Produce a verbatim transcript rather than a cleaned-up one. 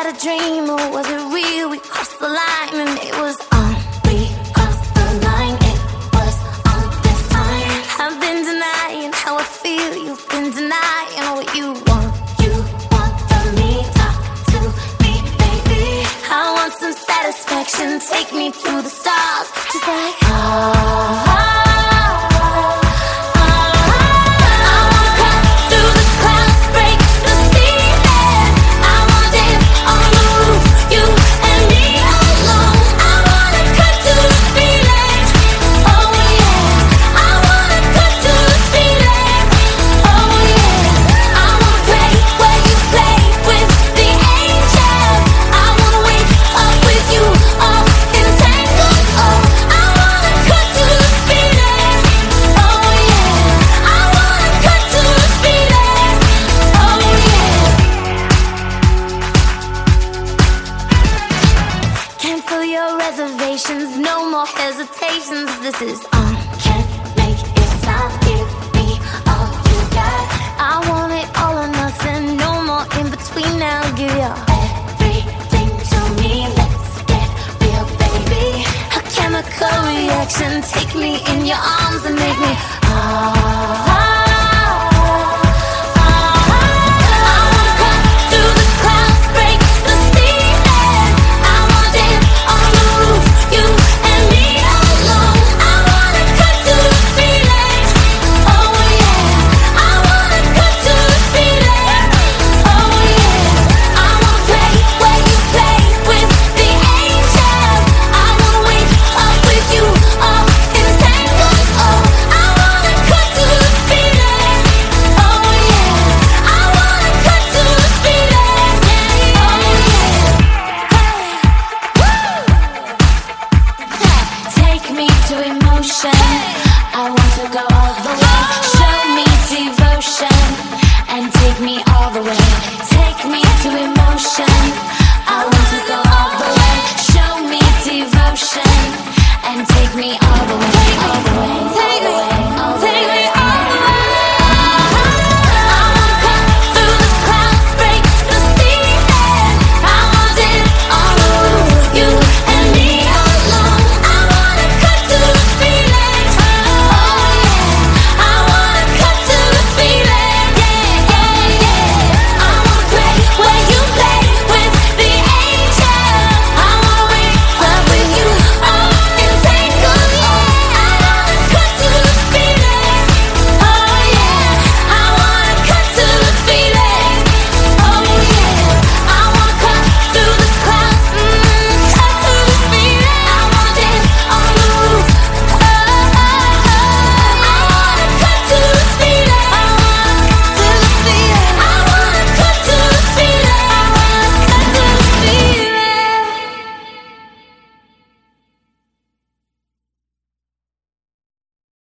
that a dream or was it real? We crossed the line and it was on. We crossed the line, it was on this time. I've been denying how I feel, you've been denying what you want. You want from me, talk to me, baby. I want some satisfaction, take me to the stars, just like oh.